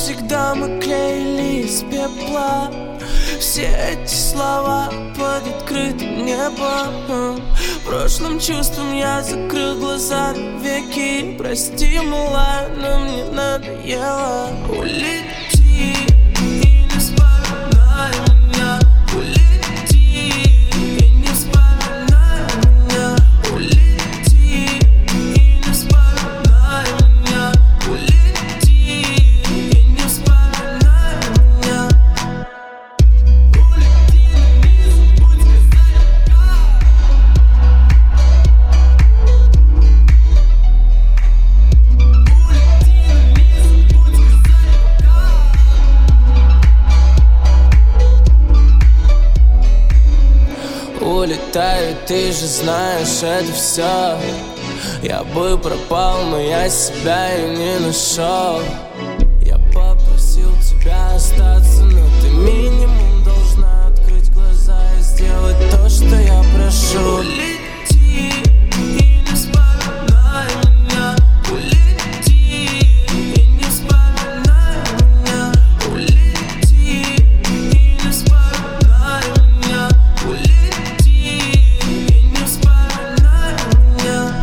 всегда мы клеили из пепла все эти слова под открытым небом. Прошлым чувством я закрыл глаза веки. Прости, малая, но мне надоело. Улети и не вспоминай меня. Улети и не вспоминай меня. Улети и не вспоминай меня. Улети и не вспоминай меня. Улетаю, ты же знаешь, это все. Я бы пропал, но я себя и не нашел. Я попросил тебя остаться, но ты минимум должна открыть глаза и сделать то, что я прошу. Улети и не вспоминай меня. Улети и не вспоминай меня. Улети и не вспоминай меня. Улети и не вспоминай меня.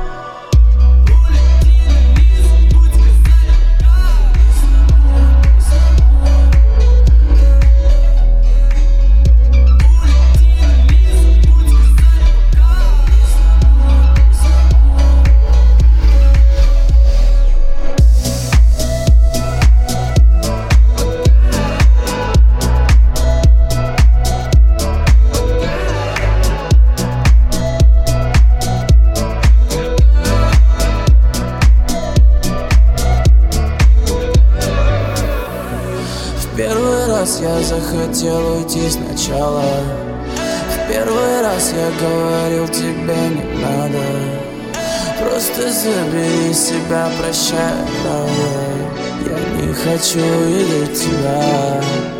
Первый раз я захотел уйти сначала. В первый раз я говорил, тебе не надо. Просто забери себя, прощай, правда. Я не хочу видеть тебя.